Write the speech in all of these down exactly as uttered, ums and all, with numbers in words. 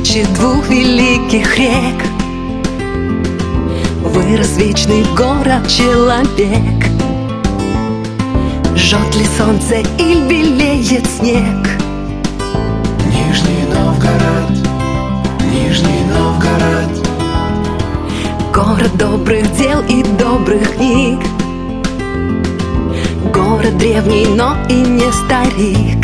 встречи двух великих рек вырос вечный город-человек. Жжет ли солнце или белеет снег? Нижний Новгород, Нижний Новгород, город добрых дел и добрых книг, город древний, но и не старик.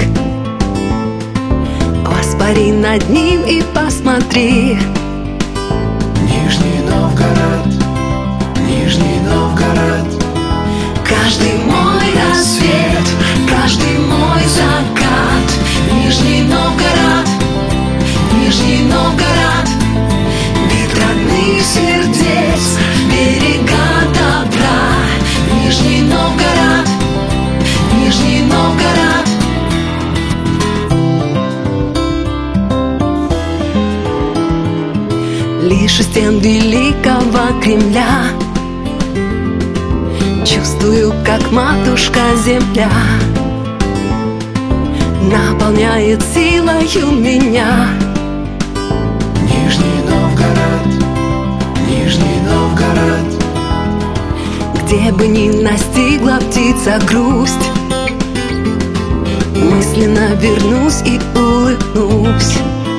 Воспари над ним и посмотри. Нижний Новгород, Нижний Новгород, Каждый мой рассвет, каждый мой закат. Нижний Новгород, Нижний Новгород, вид родных сердец, берега добра. Нижний Новгород, Нижний Новгород. Лишь у стен великого Кремля чувствую, как матушка земля наполняет силою меня. Нижний Новгород, Нижний Новгород, Где бы ни настигла птица грусть, мысленно вернусь и улыбнусь.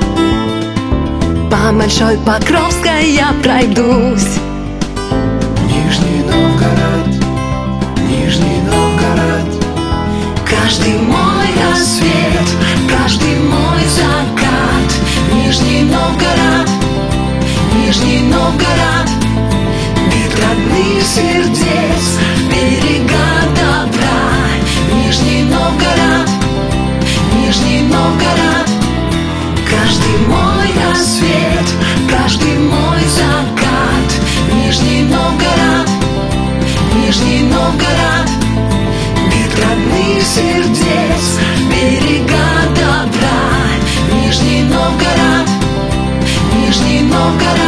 По Большой Покровской я пройдусь. Нижний Новгород, Нижний Новгород, Каждый мой рассвет, каждый мой закат. Нижний Новгород, Нижний Новгород, вид родных сердец, берега добра. Нижний Новгород, Нижний Новгород, каждый мой рассвет, каждый мой закат. Нижний Новгород, Нижний Новгород, вид родных сердец, берега добра. Нижний Новгород, Нижний Новгород.